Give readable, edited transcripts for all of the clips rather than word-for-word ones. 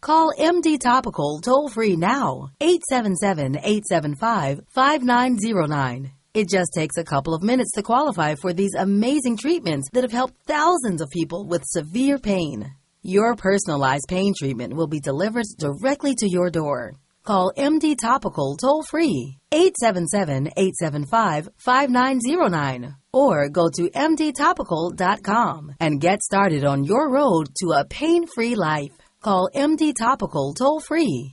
Call MD Topical toll-free now, 877-875-5909. It just takes a couple of minutes to qualify for these amazing treatments that have helped thousands of people with severe pain. Your personalized pain treatment will be delivered directly to your door. Call MD Topical toll-free, 877-875-5909, or go to mdtopical.com and get started on your road to a pain-free life. Call MD Topical toll-free,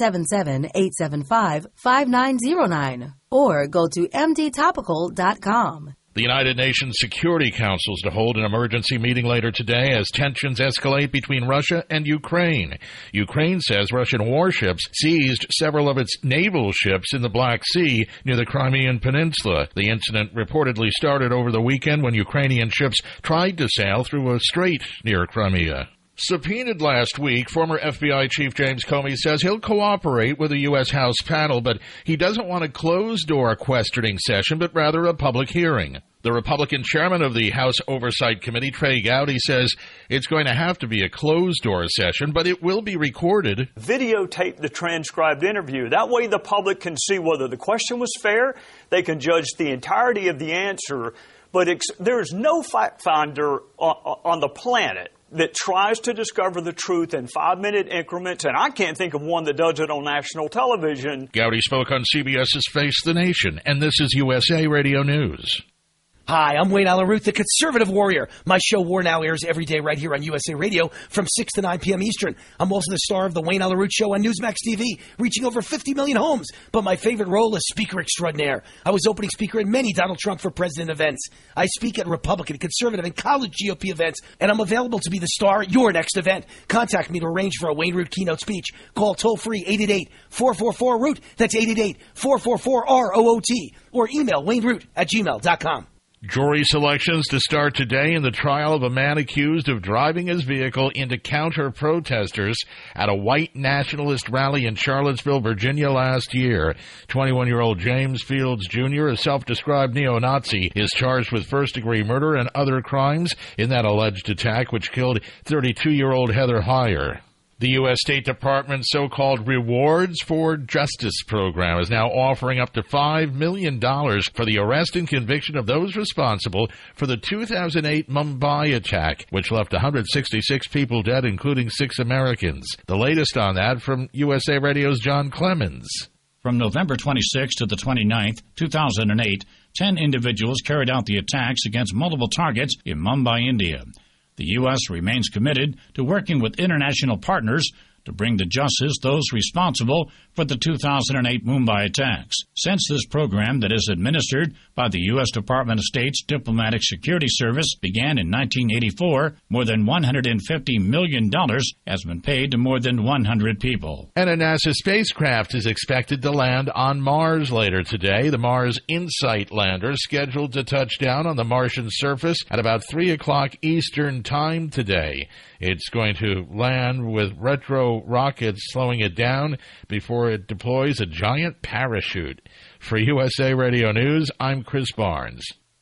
877-875-5909, or go to mdtopical.com. The United Nations Security Council is to hold an emergency meeting later today as tensions escalate between Russia and Ukraine. Ukraine says Russian warships seized several of its naval ships in the Black Sea near the Crimean Peninsula. The incident reportedly started over the weekend when Ukrainian ships tried to sail through a strait near Crimea. Subpoenaed last week, former FBI Chief James Comey says he'll cooperate with the U.S. House panel, but he doesn't want a closed-door questioning session, but rather a public hearing. The Republican chairman of the House Oversight Committee, Trey Gowdy, says it's going to have to be a closed-door session, but it will be recorded. Videotape the transcribed interview. That way the public can see whether the question was fair. They can judge the entirety of the answer. But there's no fact finder on the planet that tries to discover the truth in 5-minute increments, and I can't think of one that does it on national television. Gowdy spoke on CBS's Face the Nation, and this is USA Radio News. Hi, I'm Wayne Alaruth, the conservative warrior. My show War Now airs every day right here on USA Radio from 6 to 9 p.m. Eastern. I'm also the star of the Wayne Alaruth Show on Newsmax TV, reaching over 50 million homes. But my favorite role is Speaker Extraordinaire. I was opening speaker at many Donald Trump for President events. I speak at Republican, conservative, and college GOP events, and I'm available to be the star at your next event. Contact me to arrange for a Wayne Root keynote speech. Call toll-free 888-444-ROOT. That's 888-444-ROOT. Or email wayneroot@gmail.com. Jury selections to start today in the trial of a man accused of driving his vehicle into counter-protesters at a white nationalist rally in Charlottesville, Virginia last year. 21-year-old James Fields Jr., a self-described neo-Nazi, is charged with first-degree murder and other crimes in that alleged attack, which killed 32-year-old Heather Heyer. The U.S. State Department's so-called Rewards for Justice program is now offering up to $5 million for the arrest and conviction of those responsible for the 2008 Mumbai attack, which left 166 people dead, including 6 Americans. The latest on that from USA Radio's John Clemens. From November 26 to the 29th, 2008, 10 individuals carried out the attacks against multiple targets in Mumbai, India. The U.S. remains committed to working with international partners to bring to justice those responsible for the 2008 Mumbai attacks. Since this program that is administered by the U.S. Department of State's Diplomatic Security Service began in 1984, more than $150 million has been paid to more than 100 people. And a NASA spacecraft is expected to land on Mars later today. The Mars InSight lander is scheduled to touch down on the Martian surface at about 3 o'clock Eastern Time today. It's going to land with retro rockets slowing it down before it deploys a giant parachute. For USA Radio News, I'm Chris Barnes.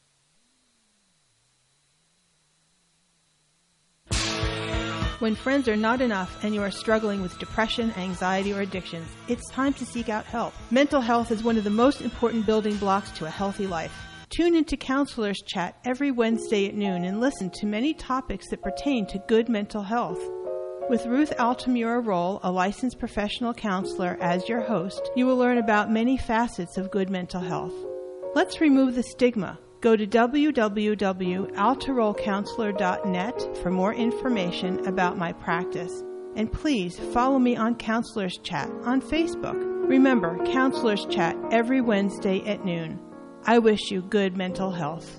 When friends are not enough and you are struggling with depression, anxiety, or addictions, it's time to seek out help. Mental health is one of the most important building blocks to a healthy life. Tune into Counselors Chat every Wednesday at noon and listen to many topics that pertain to good mental health. With Ruth Altamura Roll, a licensed professional counselor, as your host, you will learn about many facets of good mental health. Let's remove the stigma. Go to www.altarollcounselor.net for more information about my practice. And please follow me on Counselors Chat on Facebook. Remember, Counselors Chat every Wednesday at noon. I wish you good mental health.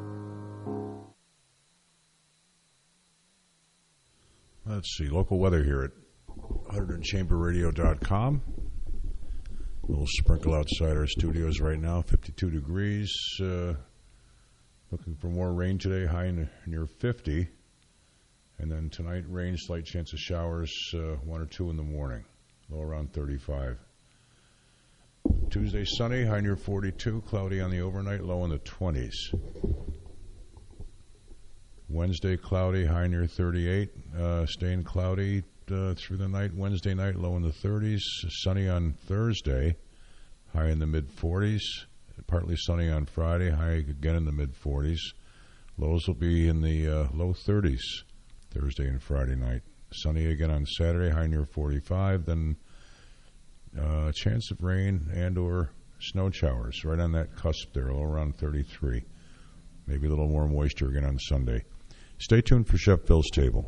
Let's see, local weather here at 100chamberradio.com. A little sprinkle outside our studios right now, 52 degrees. Looking for more rain today, high near 50. And then tonight, rain, slight chance of showers, 1 or 2 in the morning, low around 35. Tuesday, sunny, high near 42, cloudy on the overnight, low in the 20s. Wednesday, cloudy, high near 38, staying cloudy, through the night. Wednesday night, low in the 30s. Sunny on Thursday, high in the mid-40s. Partly sunny on Friday, high again in the mid-40s. Lows will be in the low 30s Thursday and Friday night. Sunny again on Saturday, high near 45. Then a chance of rain and or snow showers right on that cusp there, low around 33. Maybe a little more moisture again on Sunday. Stay tuned for Chef Bill's Table.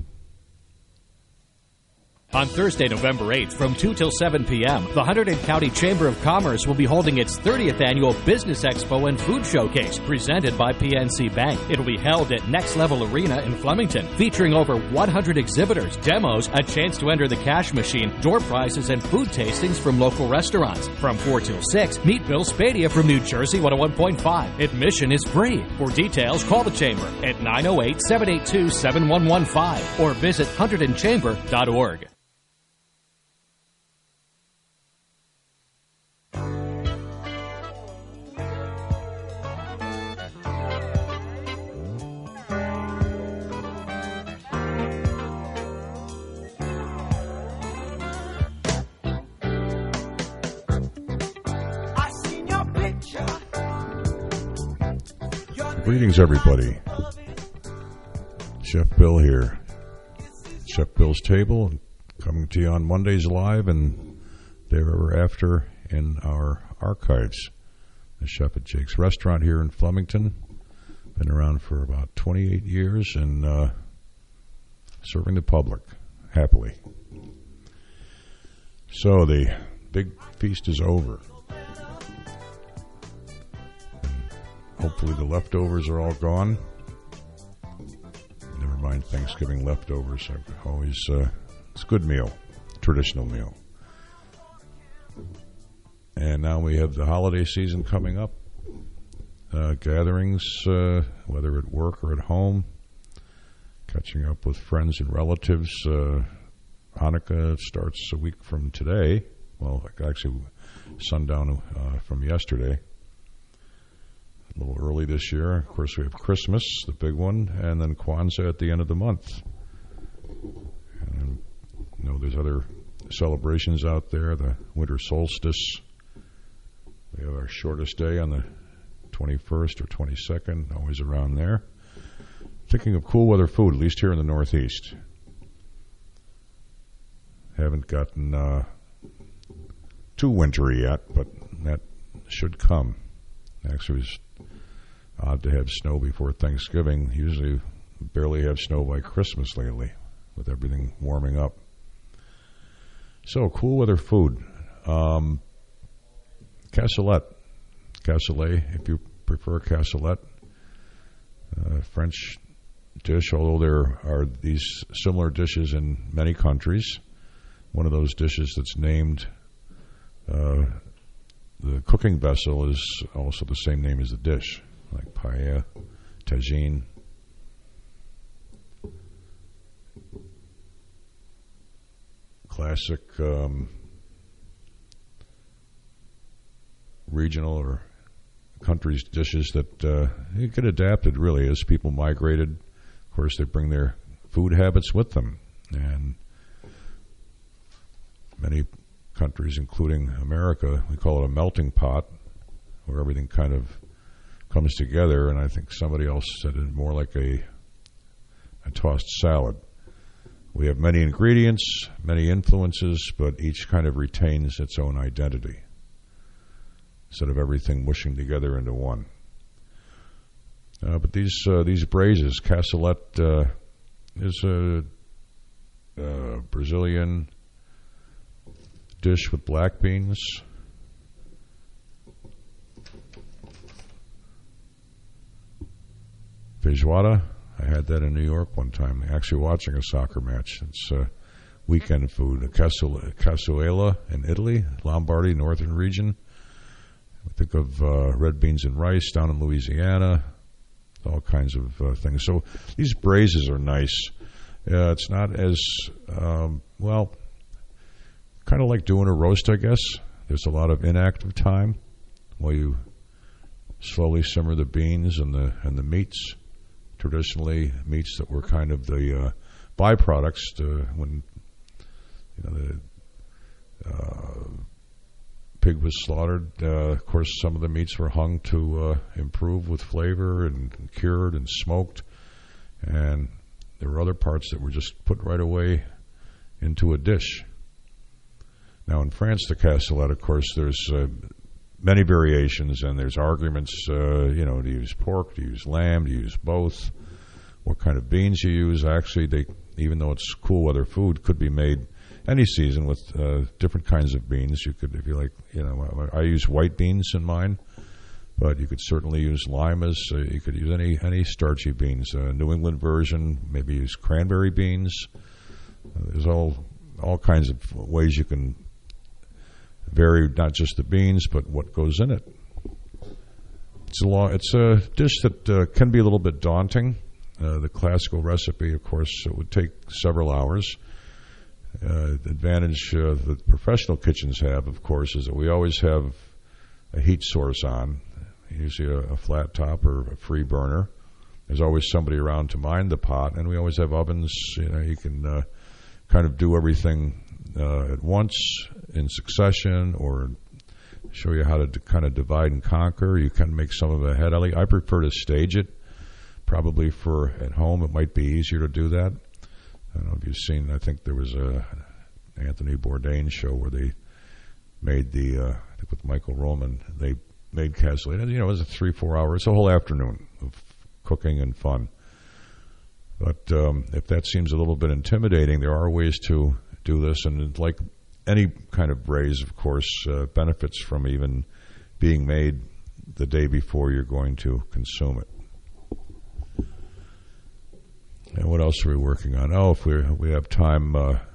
On Thursday, November 8th, from 2 till 7 p.m., the Hunterdon County Chamber of Commerce will be holding its 30th annual Business Expo and Food Showcase, presented by PNC Bank. It'll be held at Next Level Arena in Flemington, featuring over 100 exhibitors, demos, a chance to enter the cash machine, door prizes, and food tastings from local restaurants. From 4 till 6, meet Bill Spadia from New Jersey 101.5. Admission is free. For details, call the Chamber at 908-782-7115 or visit HunterdonChamber.org. Greetings, everybody. Chef Bill here. Chef Bill's Table, coming to you on Mondays live and thereafter in our archives. The chef at Jake's Restaurant here in Flemington. Been around for about 28 years and serving the public happily. So the big feast is over. Hopefully the leftovers are all gone. Never mind Thanksgiving leftovers. Always, it's a good meal, traditional meal. And now we have the holiday season coming up. Gatherings, whether at work or at home. Catching up with friends and relatives. Hanukkah starts a week from today. Well, actually, sundown from yesterday. A little early this year. Of course, we have Christmas, the big one, and then Kwanzaa at the end of the month. And there's other celebrations out there. The winter solstice. We have our shortest day on the 21st or 22nd, always around there. Thinking of cool weather food, at least here in the Northeast. Haven't gotten too wintry yet, but that should come. Actually, it's odd to have snow before Thanksgiving. Usually barely have snow by Christmas lately, with everything warming up. So, cool weather food. Cassoulet. Cassoulet, if you prefer cassoulet. French dish, although there are these similar dishes in many countries. One of those dishes that's named... the cooking vessel is also the same name as the dish, like paella, tagine. Classic regional or countries' dishes that get adapted really as people migrated. Of course, they bring their food habits with them, and many countries, including America, we call it a melting pot, where everything kind of comes together, and I think somebody else said it more like a tossed salad. We have many ingredients, many influences, but each kind of retains its own identity, instead of everything mushing together into one. But these braises, cassoulet is a Brazilian dish with black beans. Feijoada. I had that in New York one time, actually watching a soccer match. It's weekend food. Cassouela in Italy, Lombardy, northern region. I think of red beans and rice down in Louisiana. All kinds of things. So these braises are nice. It's not as, kind of like doing a roast, I guess. There's a lot of inactive time while you slowly simmer the beans and the meats. Traditionally, meats that were kind of the byproducts when pig was slaughtered. Of course, some of the meats were hung to improve with flavor and cured and smoked. And there were other parts that were just put right away into a dish. Now, in France, the cassoulet, of course, there's many variations, and there's arguments, to use pork, to use lamb, to use both, what kind of beans you use. Actually, even though it's cool weather food, could be made any season with different kinds of beans. You could, if you like, I use white beans in mine, but you could certainly use limas. You could use any starchy beans. New England version, maybe use cranberry beans. There's all kinds of ways you can vary not just the beans, but what goes in it. It's a dish that can be a little bit daunting. The classical recipe, of course, it would take several hours. The advantage that professional kitchens have, of course, is that we always have a heat source on, usually a flat top or a free burner. There's always somebody around to mind the pot, and we always have ovens. You can kind of do everything at once in succession, or show you how to kind of divide and conquer. You can make some of it ahead. I prefer to stage it. Probably for at home, it might be easier to do that. I don't know if you've seen, I think there was a Anthony Bourdain show where they made I think with Michael Roman, they made cassoulet. And, it was a 3-4 hour, it's a whole afternoon of cooking and fun. But if that seems a little bit intimidating, there are ways to do this. And like any kind of braise, of course, benefits from even being made the day before you're going to consume it. And what else are we working on? If we have time,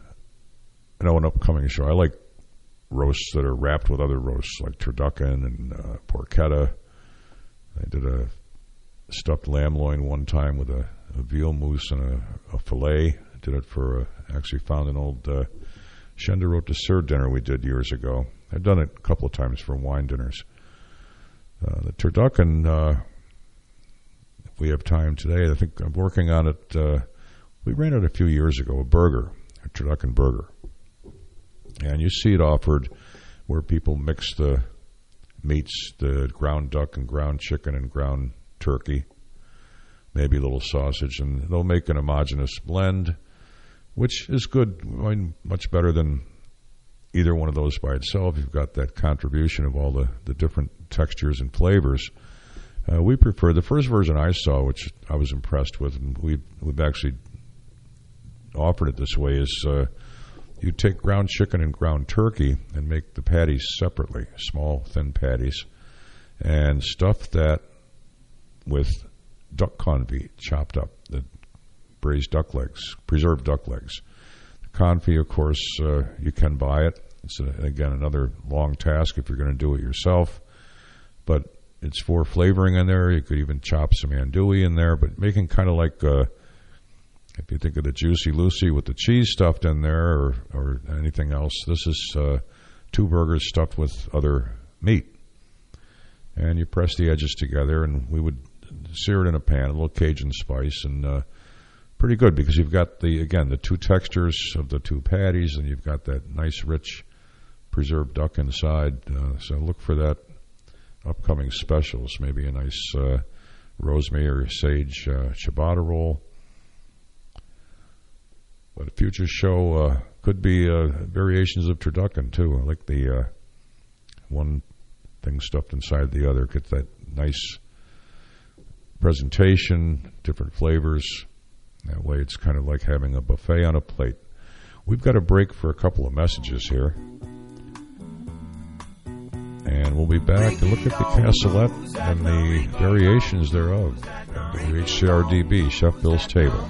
an upcoming show. I like roasts that are wrapped with other roasts, like turducken and porchetta. I did a stuffed lamb loin one time with a veal mousse and a filet. I did it actually found an old Chenderote dessert dinner we did years ago. I've done it a couple of times for wine dinners. The turducken... If we have time today, I think I'm working on it. We ran it a few years ago, a turducken burger. And you see it offered where people mix the meats, the ground duck and ground chicken and ground turkey, maybe a little sausage, and they'll make an homogeneous blend, which is good, much better than either one of those by itself. You've got that contribution of all the different textures and flavors. We prefer the first version I saw, which I was impressed with, and we've actually offered it this way, is you take ground chicken and ground turkey and make the patties separately, small, thin patties, and stuff that with duck confit chopped up, the braised duck legs, preserved duck legs. The confit, of course, you can buy it. It's, again, another long task if you're going to do it yourself, but it's for flavoring in there. You could even chop some andouille in there, but making kind of like, if you think of the Juicy Lucy with the cheese stuffed in there or anything else, this is 2 burgers stuffed with other meat. And you press the edges together, and we would sear it in a pan, a little Cajun spice, and pretty good because you've got the 2 textures of the 2 patties, and you've got that nice, rich, preserved duck inside. So look for that. Upcoming specials, maybe a nice rosemary or sage ciabatta roll. But a future show could be variations of turducken, too. I like the one thing stuffed inside the other. Get that nice presentation, different flavors. That way it's kind of like having a buffet on a plate. We've got a break for a couple of messages here. And we'll be back to look at the cassoulet and the variations thereof. WHCR-DB, Chef Bill's Table.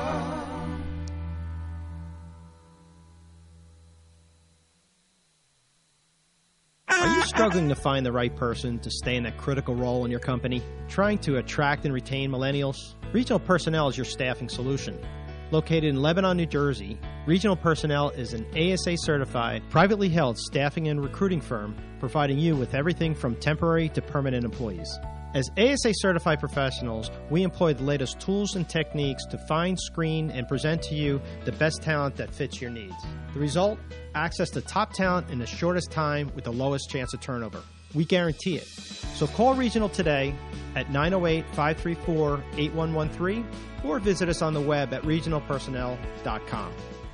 Are you struggling to find the right person to stay in that critical role in your company? Trying to attract and retain millennials? Regional Personnel is your staffing solution. Located in Lebanon, New Jersey, Regional Personnel is an ASA-certified, privately held staffing and recruiting firm providing you with everything from temporary to permanent employees. As ASA certified professionals, we employ the latest tools and techniques to find, screen, and present to you the best talent that fits your needs. The result? Access to top talent in the shortest time with the lowest chance of turnover. We guarantee it. So call Regional today at 908-534-8113 or visit us on the web at regionalpersonnel.com.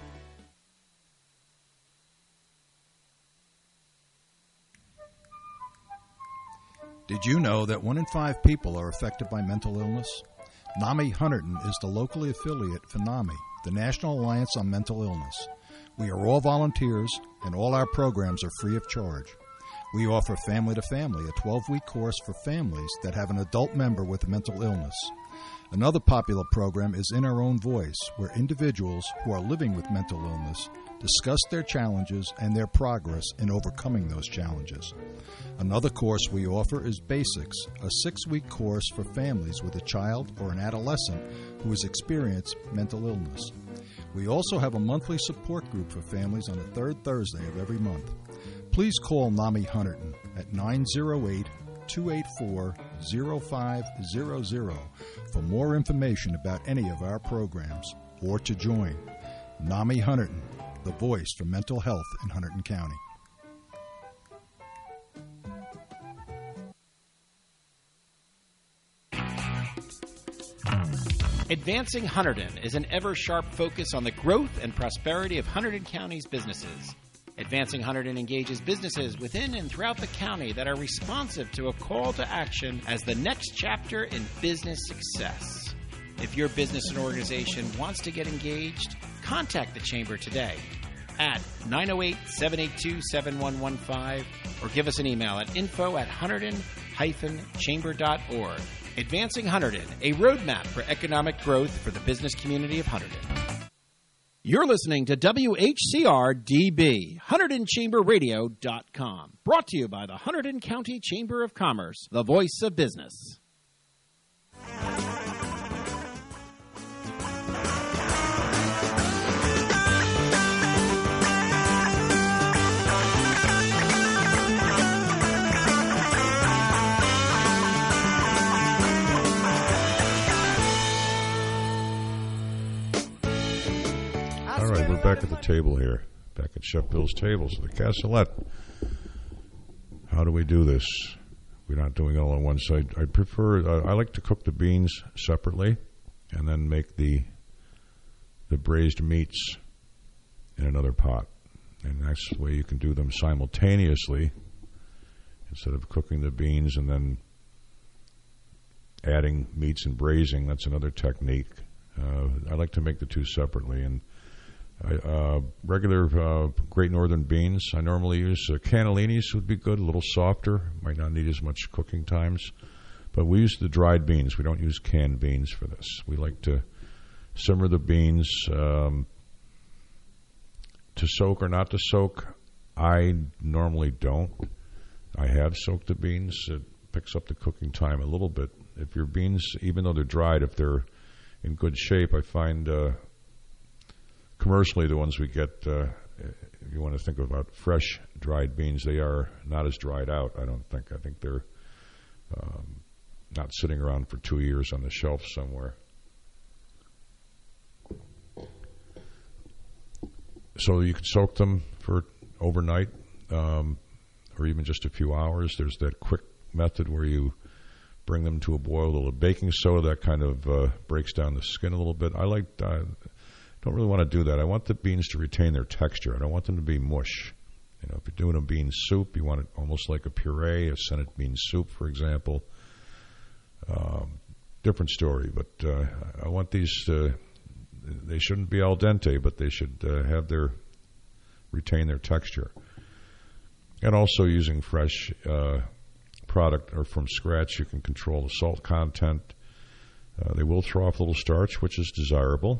Did you know that 1 in 5 people are affected by mental illness? NAMI Hunterdon is the locally affiliate for NAMI, the National Alliance on Mental Illness. We are all volunteers, and all our programs are free of charge. We offer Family to Family, a 12-week course for families that have an adult member with a mental illness. Another popular program is In Our Own Voice, where individuals who are living with mental illness discuss their challenges and their progress in overcoming those challenges. Another course we offer is Basics, a 6-week course for families with a child or an adolescent who has experienced mental illness. We also have a monthly support group for families on the third Thursday of every month. Please call NAMI Hunterdon at 908-284-0500 for more information about any of our programs or to join. NAMI Hunterdon, the voice for mental health in Hunterdon County. Advancing Hunterdon is an ever-sharp focus on the growth and prosperity of Hunterdon County's businesses. Advancing Hunterdon engages businesses within and throughout the county that are responsive to a call to action as the next chapter in business success. If your business and organization wants to get engaged, contact the Chamber today at 908-782-7115 or give us an email at info@hunterdon-chamber.org. Advancing Hunterdon, a roadmap for economic growth for the business community of Hunterdon. You're listening to WHCR-DB, HunterdonChamberRadio.com, brought to you by the Hunterdon County Chamber of Commerce, the voice of business. All right, we're back at the table here, back at Chef Bill's table. So the cassolette, how do we do this? We're not doing it all on one side. I prefer, I like to cook the beans separately and then make the braised meats in another pot. And that's the way you can do them simultaneously instead of cooking the beans and then adding meats and braising. That's another technique. I like to make the two separately. And regular Great Northern beans, I normally use cannellinis would be good, a little softer, might not need as much cooking times. But we use the dried beans. We don't use canned beans for this. We like to simmer the beans. To soak or not to soak, I normally don't. I have soaked the beans. It picks up the cooking time a little bit. If your beans, even though they're dried, if they're in good shape, I find commercially the ones we get, if you want to think about fresh dried beans, they are not as dried out, I don't think. I think they're not sitting around for 2 years on the shelf somewhere. So you can soak them for overnight or even just a few hours. There's that quick method where you bring them to a boil, a little baking soda, that kind of breaks down the skin a little bit. I don't really want to do that. I want the beans to retain their texture. I don't want them to be mush. You know, if you're doing a bean soup, you want it almost like a puree, a Senate bean soup, for example. Different story, but I want these. They shouldn't be al dente, but they should retain their texture. And also using fresh product or from scratch, you can control the salt content. They will throw off a little starch, which is desirable.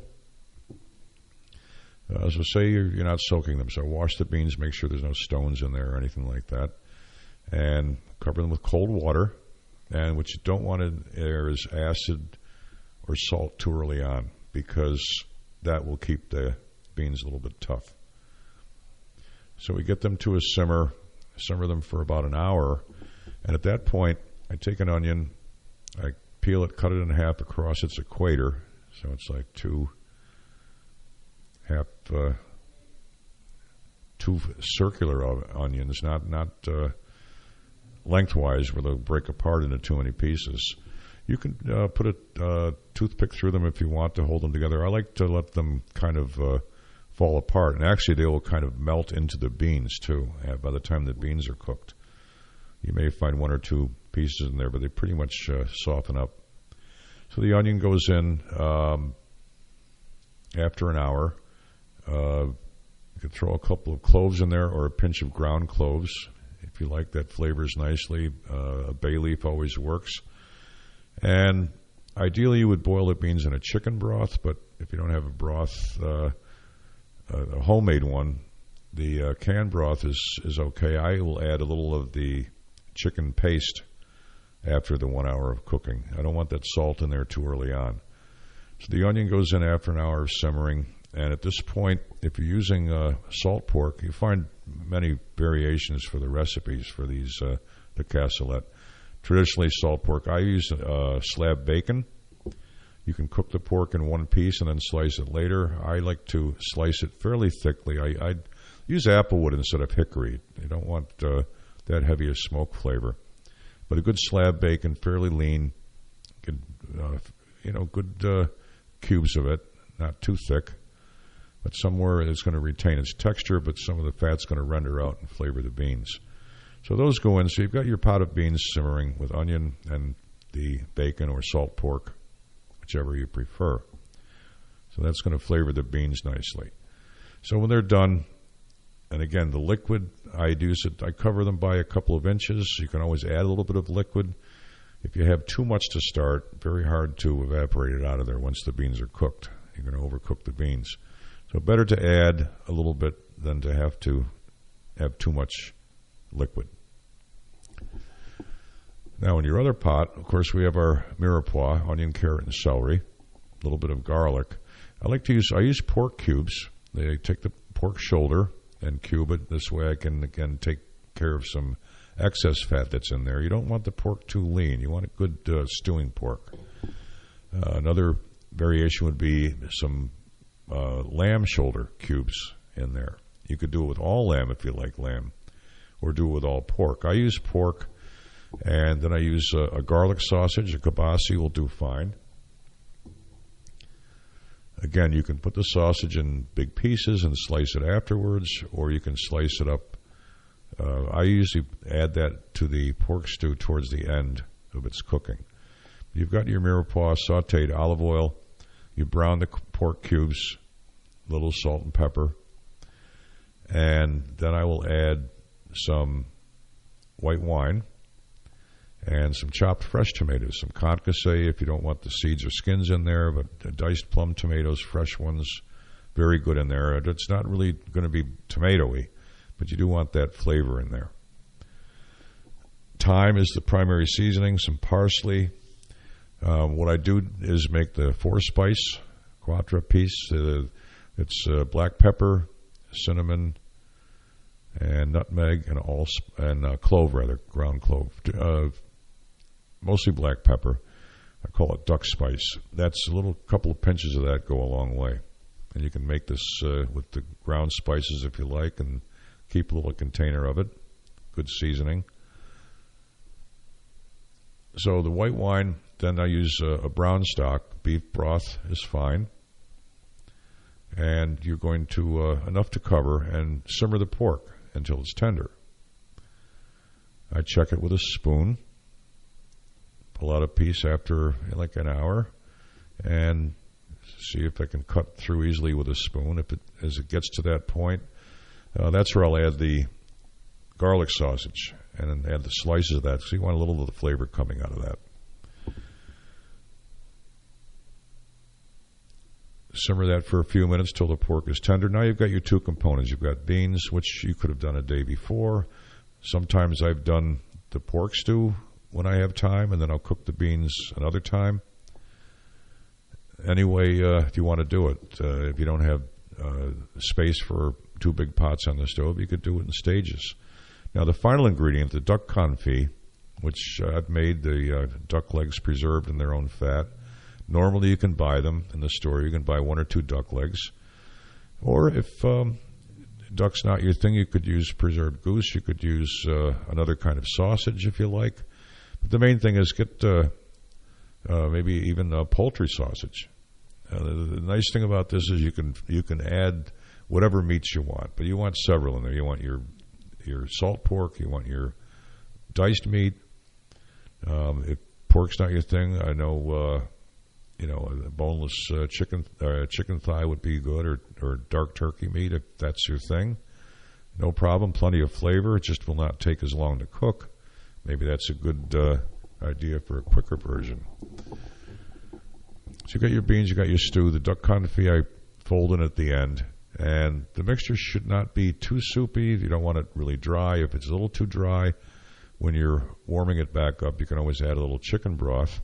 As I say, you're not soaking them, so wash the beans, make sure there's no stones in there or anything like that, and cover them with cold water. And what you don't want in there is acid or salt too early on, because that will keep the beans a little bit tough. So we get them to a simmer them for about an hour, and at that point, I take an onion I peel it, cut it in half across its equator, so it's like two circular onions, not lengthwise where they'll break apart into too many pieces. You can put a toothpick through them if you want to hold them together. I like to let them kind of fall apart, and actually they will kind of melt into the beans too by the time the beans are cooked. You may find one or two pieces in there, but they pretty much soften up. So the onion goes in after an hour. You could throw a couple of cloves in there or a pinch of ground cloves if you like. That flavors nicely. A bay leaf always works. And ideally you would boil the beans in a chicken broth, but if you don't have a broth, a homemade one, the canned broth is okay. I will add a little of the chicken paste after the 1 hour of cooking. I don't want that salt in there too early on. So the onion goes in after an hour of simmering, and at this point, if you're using salt pork, you find many variations for the recipes for these the cassolette. Traditionally, salt pork. I use slab bacon. You can cook the pork in one piece and then slice it later. I like to slice it fairly thickly. I use applewood instead of hickory. You don't want that heavy a smoke flavor. But a good slab bacon, fairly lean, good, good cubes of it, not too thick, but somewhere it's going to retain its texture, but some of the fat's going to render out and flavor the beans. So those go in. So you've got your pot of beans simmering with onion and the bacon or salt pork, whichever you prefer. So that's going to flavor the beans nicely. So when they're done, and again, the liquid, I cover them by a couple of inches. You can always add a little bit of liquid. If you have too much to start, very hard to evaporate it out of there once the beans are cooked. You're going to overcook the beans. So better to add a little bit than to have too much liquid. Now in your other pot, of course, we have our mirepoix, onion, carrot, and celery, a little bit of garlic. I use pork cubes. They take the pork shoulder and cube it. This way I can, again, take care of some excess fat that's in there. You don't want the pork too lean. You want a good stewing pork. Another variation would be some lamb shoulder cubes in there. You could do it with all lamb if you like lamb, or do it with all pork. I use pork, and then I use a garlic sausage. A kibasi will do fine. Again, you can put the sausage in big pieces and slice it afterwards, or you can slice it up. I usually add that to the pork stew towards the end of its cooking. You've got your mirepoix, sauteed olive oil. You brown the pork cubes, a little salt and pepper. And then I will add some white wine and some chopped fresh tomatoes, some concassé if you don't want the seeds or skins in there, but diced plum tomatoes, fresh ones, very good in there. It's not really going to be tomatoey, but you do want that flavor in there. Thyme is the primary seasoning, some parsley. What I do is make the four-spice quatre piece. It's black pepper, cinnamon, and nutmeg, and clove, ground clove. Mostly black pepper. I call it duck spice. That's a couple of pinches of that go a long way. And you can make this with the ground spices if you like, and keep a little container of it. Good seasoning. So the white wine, then I use a brown stock. Beef broth is fine. And you're going to, enough to cover, and simmer the pork until it's tender. I check it with a spoon. Pull out a piece after like an hour, and see if I can cut through easily with a spoon. As it gets to that point, that's where I'll add the garlic sausage and then add the slices of that. So you want a little of the flavor coming out of that. Simmer that for a few minutes till the pork is tender. Now you've got your two components. You've got beans, which you could have done a day before. Sometimes I've done the pork stew when I have time, and then I'll cook the beans another time. Anyway, if you want to do it, if you don't have space for two big pots on the stove, you could do it in stages. Now, the final ingredient, the duck confit, which I've made the duck legs preserved in their own fat. Normally you can buy them in the store. You can buy 1 or 2 duck legs. Or if duck's not your thing, you could use preserved goose. You could use another kind of sausage if you like. But the main thing is get maybe even poultry sausage. The nice thing about this is you can add whatever meats you want, but you want several in there. You want your salt pork, you want your diced meat. If pork's not your thing, I know a boneless chicken thigh would be good, or dark turkey meat if that's your thing. No problem, plenty of flavor. It just will not take as long to cook. Maybe that's a good idea for a quicker version. So you got your beans, you got your stew. The duck confit I fold in at the end. And the mixture should not be too soupy. You don't want it really dry. If it's a little too dry, when you're warming it back up, you can always add a little chicken broth.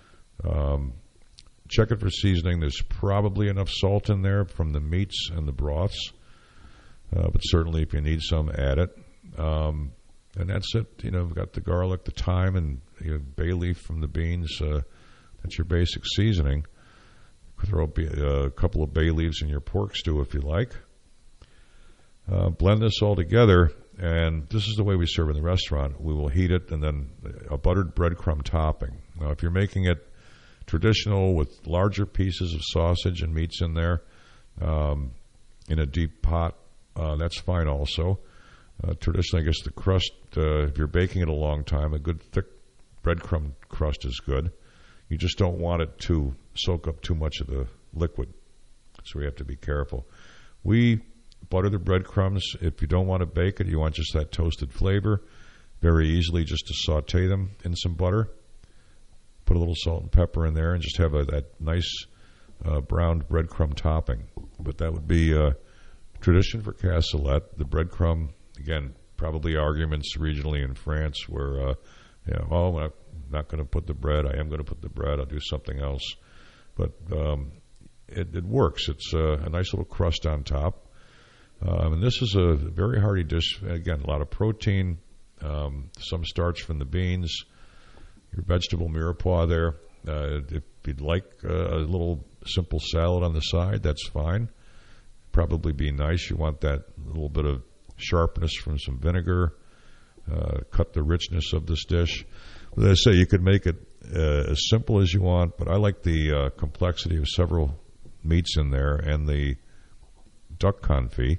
Check it for seasoning. There's probably enough salt in there from the meats and the broths. But certainly if you need some, add it. And that's it. We've got the garlic, the thyme, and bay leaf from the beans. That's your basic seasoning. Throw a couple of bay leaves in your pork stew if you like. Blend this all together, and this is the way we serve in the restaurant. We will heat it, and then a buttered breadcrumb topping. Now, if you're making it traditional with larger pieces of sausage and meats in there in a deep pot, that's fine also. Traditionally, I guess the crust, if you're baking it a long time, a good thick breadcrumb crust is good. You just don't want it to soak up too much of the liquid, so we have to be careful. We butter the breadcrumbs. If you don't want to bake it, you want just that toasted flavor, very easily just to saute them in some butter. Put a little salt and pepper in there and just have that nice browned breadcrumb topping. But that would be a tradition for cassolette. The breadcrumb, again, probably arguments regionally in France where, I'm not going to put the bread. I am going to put the bread. I'll do something else. But it works. It's a nice little crust on top. And this is a very hearty dish. Again, a lot of protein, some starch from the beans, your vegetable mirepoix there. If you'd like a little simple salad on the side, that's fine. Probably be nice. You want that little bit of sharpness from some vinegar, cut the richness of this dish. As I say, you could make it as simple as you want, but I like the complexity of several meats in there and the duck confit.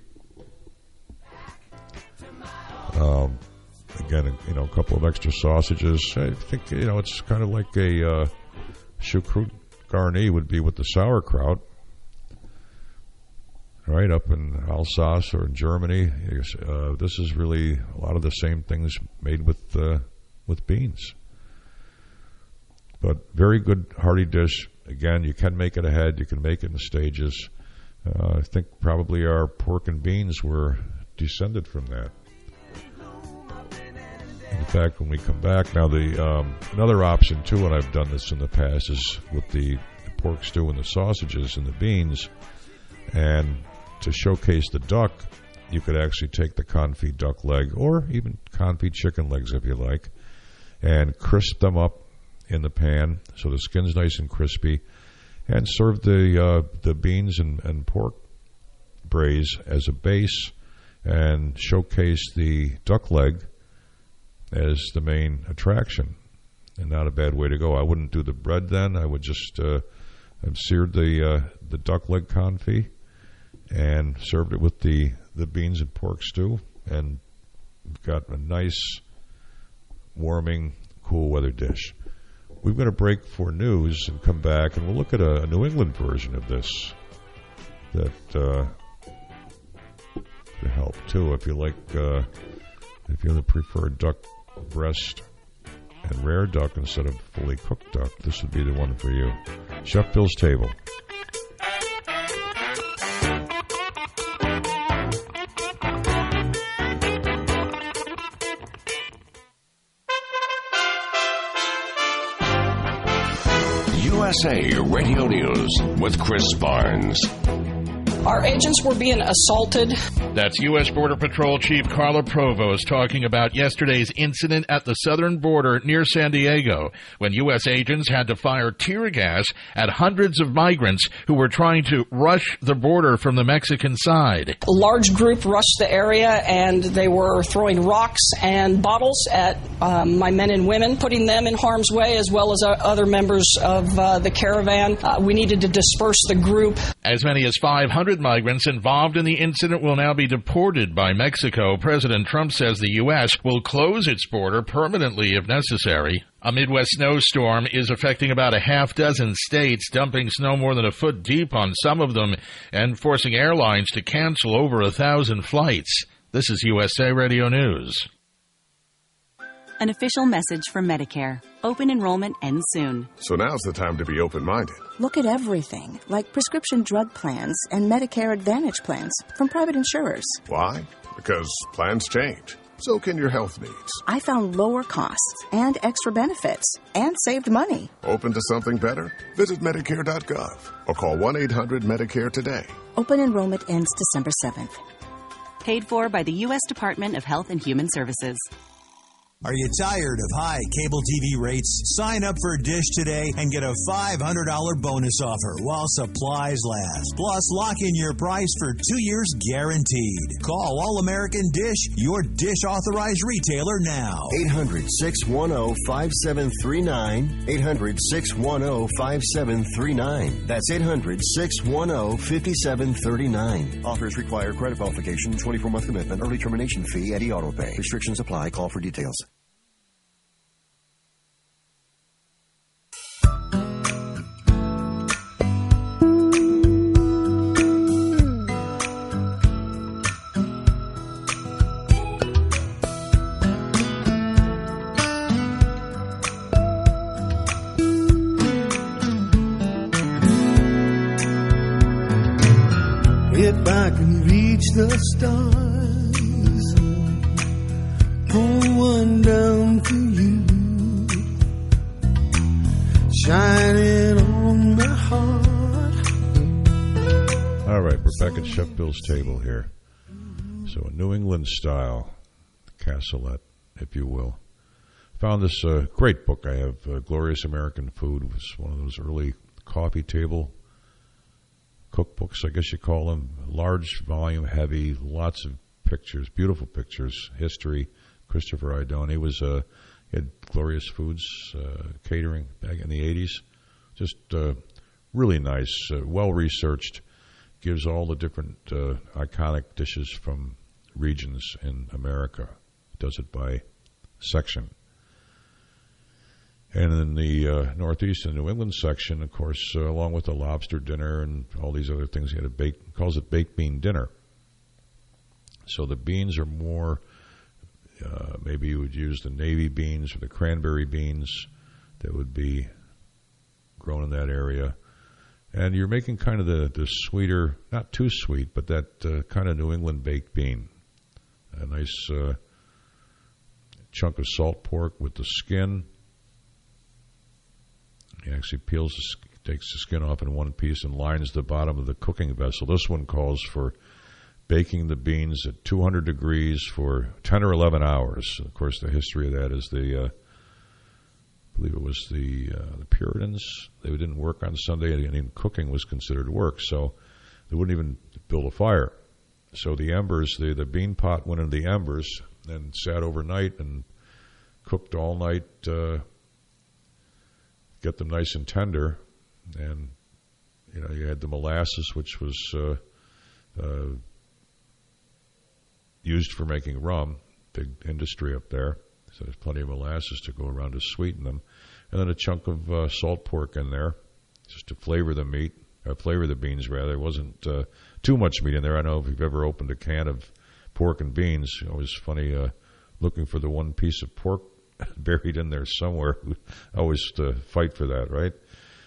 Again, a couple of extra sausages. I think, it's kind of like a choucroute garni would be with the sauerkraut. Right, up in Alsace or in Germany. This is really a lot of the same things made with beans. But very good hearty dish. Again, you can make it ahead. You can make it in stages. I think probably our pork and beans were descended from that. In fact, when we come back, now the another option too, and I've done this in the past, is with the pork stew and the sausages and the beans. And to showcase the duck, you could actually take the confit duck leg, or even confit chicken legs if you like, and crisp them up in the pan so the skin's nice and crispy, and serve the beans and pork braise as a base, and showcase the duck leg as the main attraction. And not a bad way to go. I wouldn't do the bread then. I would just have seared the duck leg confit and served it with the beans and pork stew, and got a nice, warming, cool weather dish. We've got a break for news and come back, and we'll look at a New England version of this that to help too. If you like, if you prefer duck breast and rare duck instead of fully cooked duck, this would be the one for you. Chef Bill's Table. USA Radio News with Chris Barnes. Our agents were being assaulted. That's U.S. Border Patrol Chief Carla Provost talking about yesterday's incident at the southern border near San Diego when U.S. agents had to fire tear gas at hundreds of migrants who were trying to rush the border from the Mexican side. A large group rushed the area and they were throwing rocks and bottles at my men and women, putting them in harm's way as well as other members of the caravan. We needed to disperse the group. As many as 500 migrants involved in the incident will now be deported by Mexico. President Trump says the U.S. will close its border permanently if necessary. A Midwest snowstorm is affecting about a half dozen states, dumping snow more than a foot deep on some of them and forcing airlines to cancel over 1,000 flights. This is USA Radio News. An official message from Medicare. Open enrollment ends soon. So now's the time to be open-minded. Look at everything, like prescription drug plans and Medicare Advantage plans from private insurers. Why? Because plans change. So can your health needs. I found lower costs and extra benefits and saved money. Open to something better? Visit Medicare.gov or call 1-800-MEDICARE today. Open enrollment ends December 7th. Paid for by the U.S. Department of Health and Human Services. Are you tired of high cable TV rates? Sign up for Dish today and get a $500 bonus offer while supplies last. Plus, lock in your price for 2 years guaranteed. Call All-American Dish, your Dish authorized retailer now. 800-610-5739. 800-610-5739. That's 800-610-5739. Offers require credit qualification, 24-month commitment, early termination fee, Eddie Auto Pay. Restrictions apply. Call for details. If I can reach the stars, pull one down for you, shining on my heart. All right, we're back at Chef Bill's table here. So a New England style cassolette, if you will. Found this great book I have, Glorious American Food. It was one of those early coffee table cookbooks, I guess you call them. Large volume, heavy, lots of pictures, beautiful pictures, history. Christopher Idone, he had Glorious Foods catering back in the 80s. Just really nice, well-researched, gives all the different iconic dishes from regions in America. Does it by section. And in the Northeast and New England section, of course, along with the lobster dinner and all these other things, he had calls it baked bean dinner. So the beans are more, maybe you would use the navy beans or the cranberry beans that would be grown in that area. And you're making kind of the sweeter, not too sweet, but that kind of New England baked bean. A nice chunk of salt pork with the skin. He actually takes the skin off in one piece and lines the bottom of the cooking vessel. This one calls for baking the beans at 200 degrees for 10 or 11 hours. Of course, the history of that is I believe it was the Puritans. They didn't work on Sunday, and cooking was considered work, so they wouldn't even build a fire. So the embers, the bean pot went into the embers and sat overnight and cooked all night, get them nice and tender, and you had the molasses, which was used for making rum, big industry up there. So there's plenty of molasses to go around to sweeten them, and then a chunk of salt pork in there, just to flavor the beans rather. There wasn't too much meat in there. I know if you've ever opened a can of pork and beans, it was funny looking for the one piece of pork buried in there somewhere. I always fight for that, right?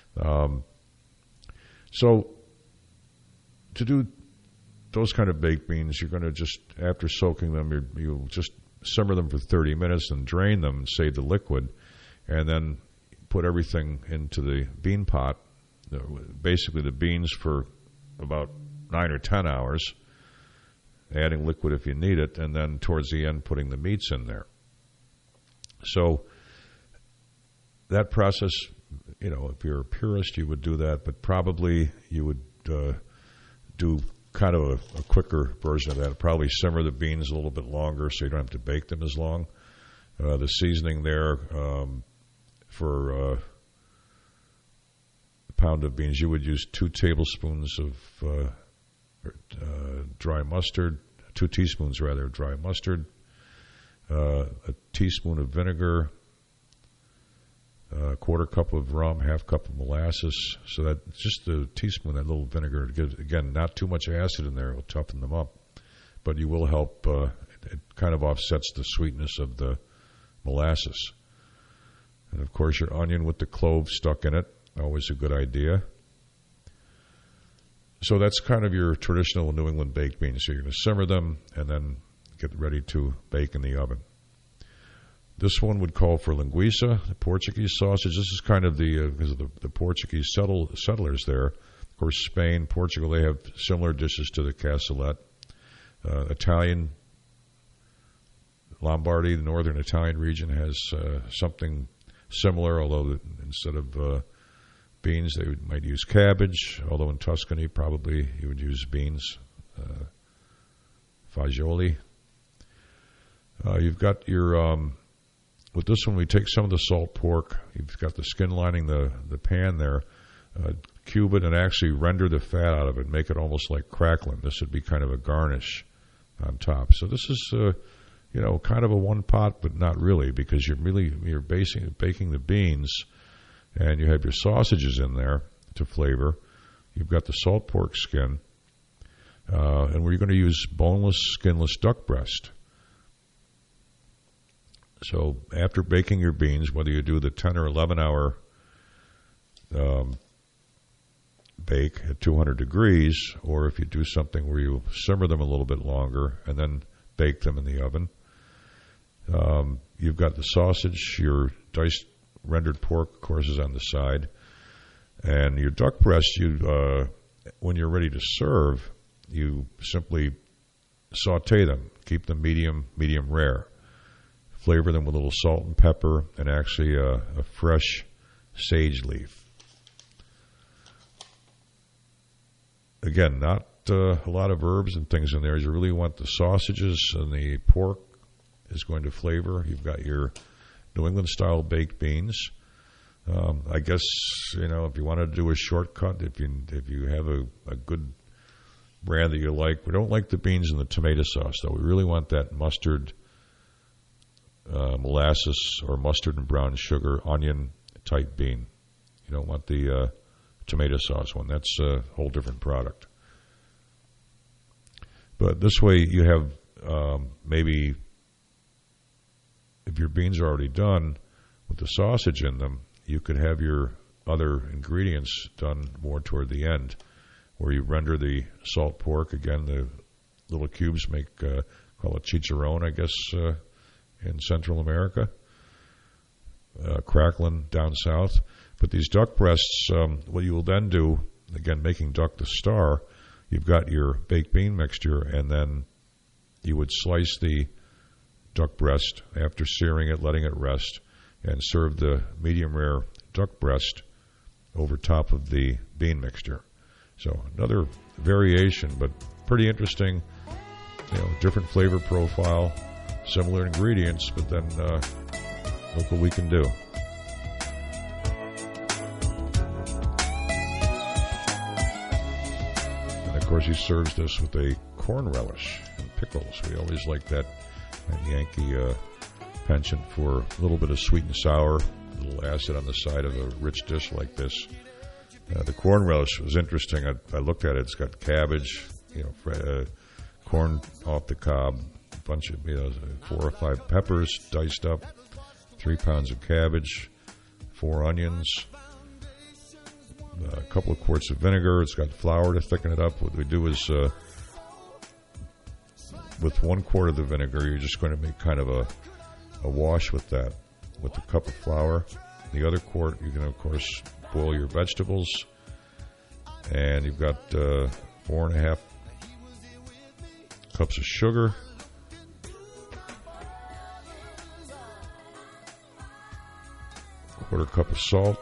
So to do those kind of baked beans, you're going to just, after soaking them, you'll just simmer them for 30 minutes and drain them and save the liquid, and then put everything into the bean pot, basically the beans for about 9 or 10 hours, adding liquid if you need it, and then towards the end putting the meats in there. So that process, if you're a purist, you would do that, but probably you would do kind of a quicker version of that. Probably simmer the beans a little bit longer so you don't have to bake them as long. The seasoning there for a pound of beans, you would use 2 tablespoons of dry mustard, 2 teaspoons rather of dry mustard, a teaspoon of vinegar, a quarter cup of rum, half cup of molasses. So that just a teaspoon, that little vinegar, gives, again, not too much acid in there. It will toughen them up, but you will help. It kind of offsets the sweetness of the molasses. And of course, your onion with the clove stuck in it, always a good idea. So that's kind of your traditional New England baked beans. So you're going to simmer them and then get ready to bake in the oven. This one would call for linguiça, the Portuguese sausage. This is kind of because of the Portuguese settlers there. Of course, Spain, Portugal, they have similar dishes to the cassoulet. Italian, Lombardy, the northern Italian region, has something similar, although instead of beans, they might use cabbage, although in Tuscany, probably you would use beans, fagioli. You've got your... with this one, we take some of the salt pork. You've got the skin lining the pan there. Cube it and actually render the fat out of it, make it almost like crackling. This would be kind of a garnish on top. So this is, kind of a one pot, but not really, because you're baking the beans, and you have your sausages in there to flavor. You've got the salt pork skin, and we're going to use boneless, skinless duck breast. So after baking your beans, whether you do the 10 or 11 hour bake at 200 degrees, or if you do something where you simmer them a little bit longer and then bake them in the oven, you've got the sausage, your diced rendered pork, of course, is on the side, and your duck breast, when you're ready to serve, you simply saute them, keep them medium rare. Flavor them with a little salt and pepper and actually a fresh sage leaf. Again, not a lot of herbs and things in there. You really want the sausages, and the pork is going to flavor. You've got your New England style baked beans. I guess, if you want to do a shortcut, if you have a good brand that you like, we don't like the beans in the tomato sauce, though. We really want that mustard, molasses or mustard and brown sugar onion type bean. You don't want the tomato sauce one. That's a whole different product. But this way you have maybe, if your beans are already done with the sausage in them, you could have your other ingredients done more toward the end, where you render the salt pork. Again, the little cubes call it chicharron, I guess, in Central America, crackling down south. But these duck breasts, what you will then do, again, making duck the star, you've got your baked bean mixture, and then you would slice the duck breast after searing it, letting it rest, and serve the medium rare duck breast over top of the bean mixture. So another variation, but pretty interesting, different flavor profile, similar ingredients, but then look what we can do. And of course, he serves this with a corn relish and pickles. We always like that Yankee penchant for a little bit of sweet and sour, a little acid on the side of a rich dish like this. The corn relish was interesting. I looked at it. It's got cabbage, corn off the cob, a bunch of 4 or 5 peppers diced up, 3 pounds of cabbage, 4 onions, a couple of quarts of vinegar. It's got flour to thicken it up. What we do is, with 1 quart of the vinegar, you're just going to make kind of a wash with that, with a cup of flour. The other quart, you can, of course, boil your vegetables. And you've got 4.5 cups of sugar, quarter cup of salt,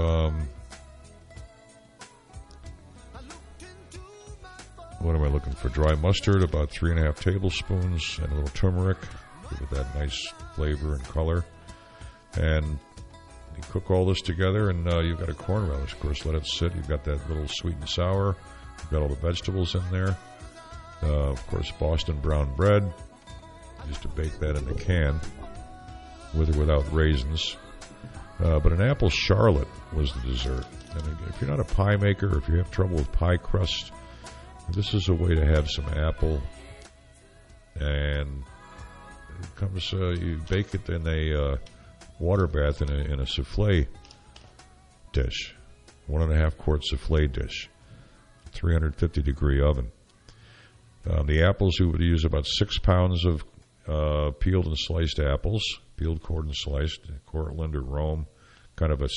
what am I looking for? Dry mustard, about 3.5 tablespoons, and a little turmeric, give it that nice flavor and color. And you cook all this together, and you've got a corn relish. Of course, let it sit. You've got that little sweet and sour. You've got all the vegetables in there. Of course, Boston brown bread. Used to bake that in the can, with or without raisins. But an apple charlotte was the dessert. And if you're not a pie maker, or if you have trouble with pie crust, this is a way to have some apple. And it comes, you bake it in a water bath in a souffle dish, 1.5 quart souffle dish, 350 degree oven. The apples, we would use about 6 pounds of peeled and sliced apples, peeled, cored, and sliced, Cortland or Rome, kind of a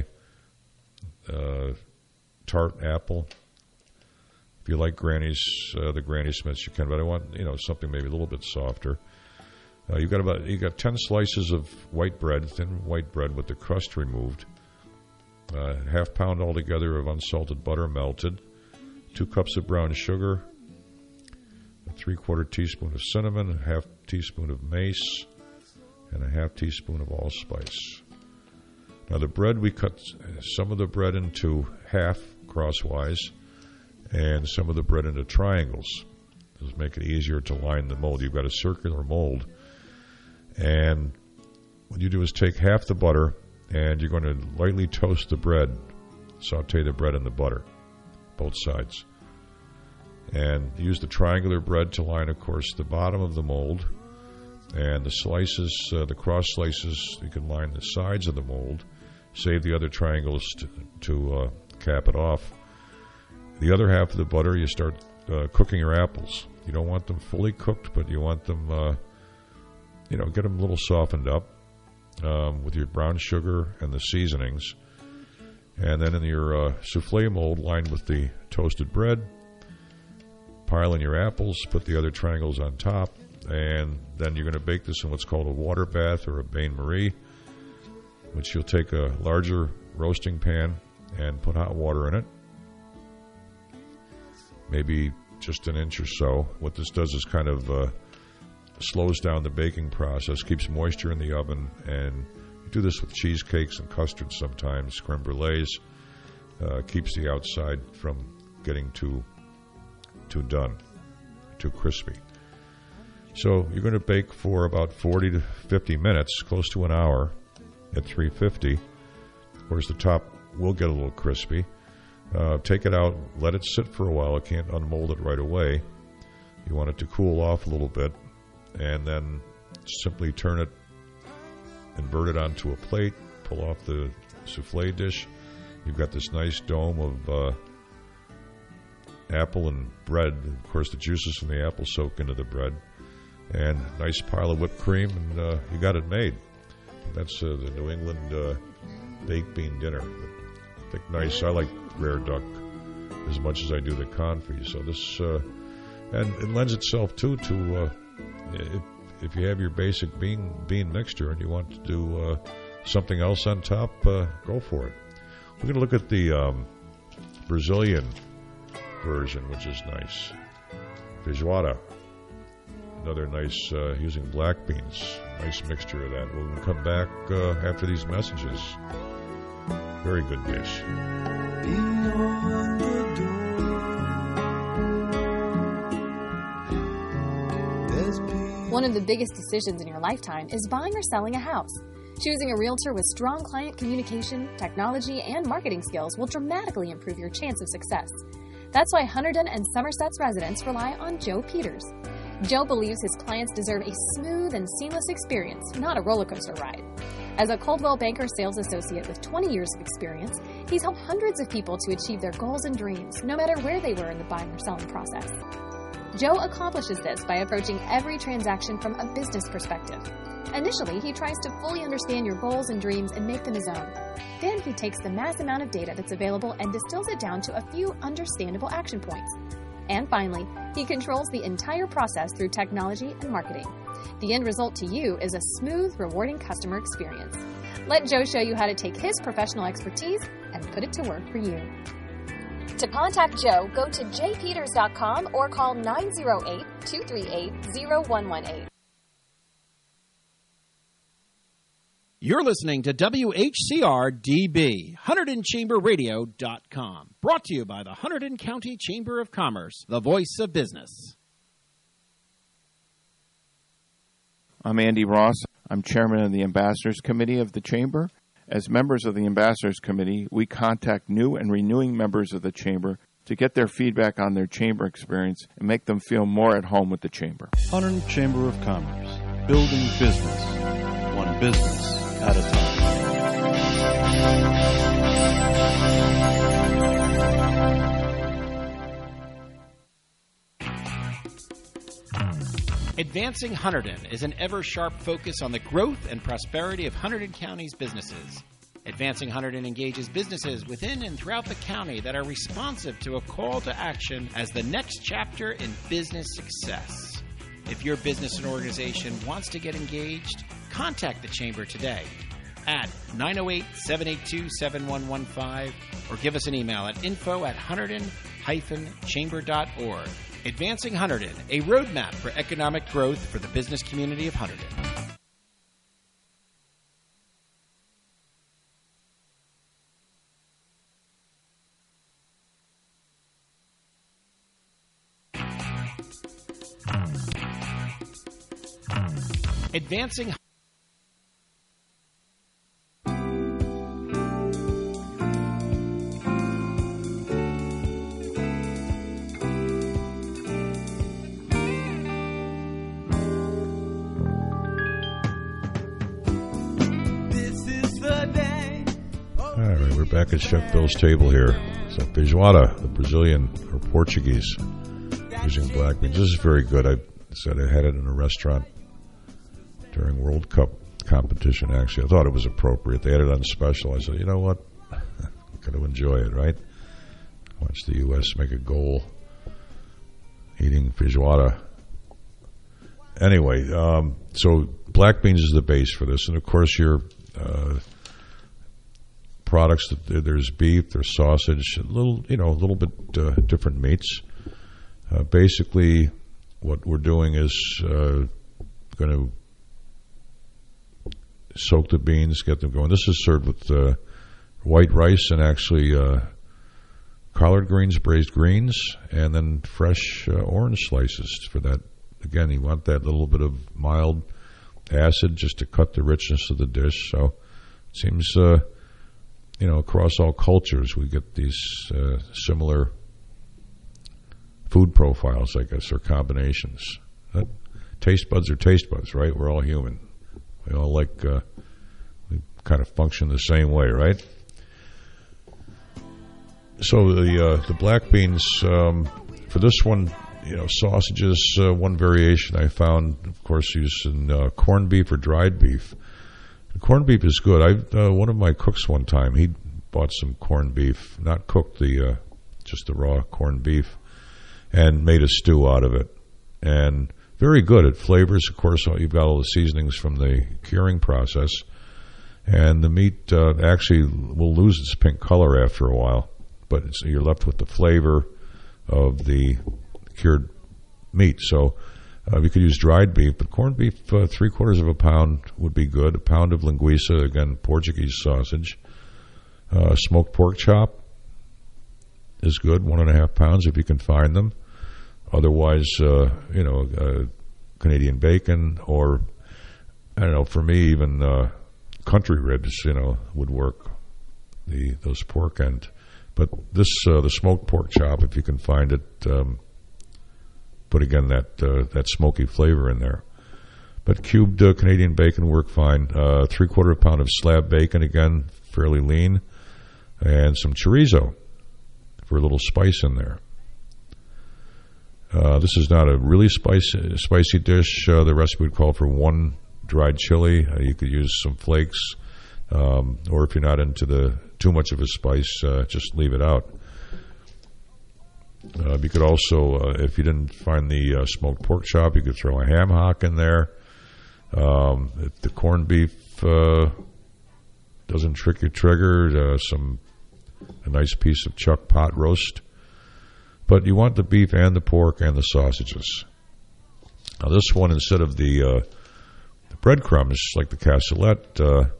semi-tart apple. If you like the Granny Smiths, you can, but I want something maybe a little bit softer. You got 10 slices of white bread, thin white bread with the crust removed. 1/2 pound altogether of unsalted butter melted. 2 cups of brown sugar. A 3/4 teaspoon of cinnamon. 1/2 teaspoon of mace, and 1/2 teaspoon of allspice. Now the bread, we cut some of the bread into half crosswise, and some of the bread into triangles. This will make it easier to line the mold. You've got a circular mold. And what you do is take half the butter, and you're going to lightly toast the bread, saute the bread in the butter, both sides. And use the triangular bread to line, of course, the bottom of the mold. And the slices, the cross slices, you can line the sides of the mold. Save the other triangles to cap it off. The other half of the butter, you start cooking your apples. You don't want them fully cooked, but you want them, get them a little softened up with your brown sugar and the seasonings. And then in your souffle mold lined with the toasted bread, pile in your apples, put the other triangles on top, and then you're going to bake this in what's called a water bath or a bain-marie, which you'll take a larger roasting pan and put hot water in it, maybe just an inch or so. What this does is kind of slows down the baking process, keeps moisture in the oven, and you do this with cheesecakes and custards sometimes, creme brulees, keeps the outside from getting too done, too crispy. So you're going to bake for about 40 to 50 minutes, close to an hour at 350. Of course, the top will get a little crispy. Take it out, let it sit for a while. You can't unmold it right away. You want it to cool off a little bit, and then simply turn it, invert it onto a plate, pull off the souffle dish. You've got this nice dome of apple and bread. Of course, the juices from the apple soak into the bread, and a nice pile of whipped cream, and you got it made. That's the New England baked bean dinner. Thick, nice. I like rare duck as much as I do the confit. So this, and it lends itself too to if you have your basic bean mixture and you want to do something else on top, go for it. We're going to look at the Brazilian version, which is nice. Feijoada, another nice, using black beans, nice mixture of that. We'll come back after these messages. Very good dish. One of the biggest decisions in your lifetime is buying or selling a house. Choosing a realtor with strong client communication, technology, and marketing skills will dramatically improve your chance of success. That's why Hunterdon and Somerset's residents rely on Joe Peters. Joe believes his clients deserve a smooth and seamless experience, not a roller coaster ride. As a Coldwell Banker sales associate with 20 years of experience, he's helped hundreds of people to achieve their goals and dreams, no matter where they were in the buying or selling process. Joe accomplishes this by approaching every transaction from a business perspective. Initially, he tries to fully understand your goals and dreams and make them his own. Then he takes the mass amount of data that's available and distills it down to a few understandable action points. And finally, he controls the entire process through technology and marketing. The end result to you is a smooth, rewarding customer experience. Let Joe show you how to take his professional expertise and put it to work for you. To contact Joe, go to jpeters.com or call 908-238-0118. You're listening to WHCR-DB, HunterdonChamberRadio.com. Brought to you by the Hunterdon County Chamber of Commerce, the voice of business. I'm Andy Ross. I'm chairman of the Ambassadors Committee of the Chamber. As members of the Ambassadors Committee, we contact new and renewing members of the Chamber to get their feedback on their Chamber experience and make them feel more at home with the Chamber. Hunterdon Chamber of Commerce, building business, one business at a time. Advancing Hunterdon is an ever-sharp focus on the growth and prosperity of Hunterdon County's businesses. Advancing Hunterdon engages businesses within and throughout the county that are responsive to a call to action as the next chapter in business success. If your business and organization wants to get engaged, contact the Chamber today at 908-782-7115 or give us an email at info@hunterdon-chamber.org. Advancing Hunterdon, a roadmap for economic growth for the business community of Hunterdon. Advancing Back at Chef Bill's table here. So feijoada, the Brazilian or Portuguese, using black beans. This is very good. I said I had it in a restaurant during World Cup competition, actually. I thought it was appropriate. They had it on special. I said, you know what? I'm going to enjoy it, right? Watch the U.S. make a goal eating feijoada. Anyway, so black beans is the base for this. And, of course, your products, there's beef, there's sausage, a little bit different meats. Basically, what we're doing is going to soak the beans, get them going. This is served with white rice and actually collard greens, braised greens, and then fresh orange slices for that. Again, you want that little bit of mild acid just to cut the richness of the dish. So it seems across all cultures, we get these similar food profiles, I guess, or combinations. Taste buds are taste buds, right? We're all human. We all we kind of function the same way, right? So the black beans, for this one, sausages, one variation I found, of course, using corned beef or dried beef. Corned beef is good. One of my cooks one time, he bought some corned beef, not cooked, just the raw corned beef, and made a stew out of it. And very good. It flavors. Of course, you've got all the seasonings from the curing process, and the meat actually will lose its pink color after a while, but you're left with the flavor of the cured meat. So you could use dried beef, but corned beef, 3/4 of a pound would be good. A pound of linguiça, again, Portuguese sausage. Smoked pork chop is good, 1.5 pounds if you can find them. Otherwise, Canadian bacon, or I don't know. For me, even country ribs, would work. Those pork end, but this the smoked pork chop, if you can find it. Put again that smoky flavor in there. But cubed Canadian bacon work fine. 3/4 pound of slab bacon, again fairly lean, and some chorizo for a little spice in there. This is not a really spicy dish. The recipe would call for 1 dried chili. You could use some flakes, or if you're not into too much of a spice, just leave it out. You could also, if you didn't find the smoked pork chop, you could throw a ham hock in there. If the corned beef doesn't trick your trigger, a nice piece of chuck pot roast. But you want the beef and the pork and the sausages. Now this one, instead of the breadcrumbs like the cassoulet, the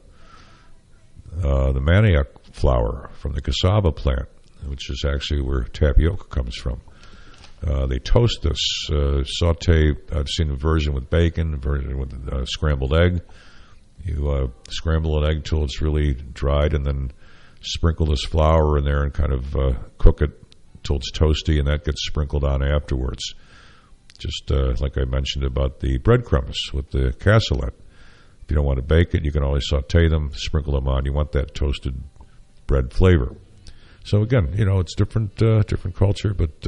manioc flour from the cassava plant, which is actually where tapioca comes from. They toast this, saute. I've seen a version with bacon, a version with scrambled egg. You scramble an egg till it's really dried, and then sprinkle this flour in there and kind of cook it till it's toasty, and that gets sprinkled on afterwards. Just like I mentioned about the breadcrumbs with the cassoulet. If you don't want to bake it, you can always saute them, sprinkle them on. You want that toasted bread flavor. So again, it's different culture, but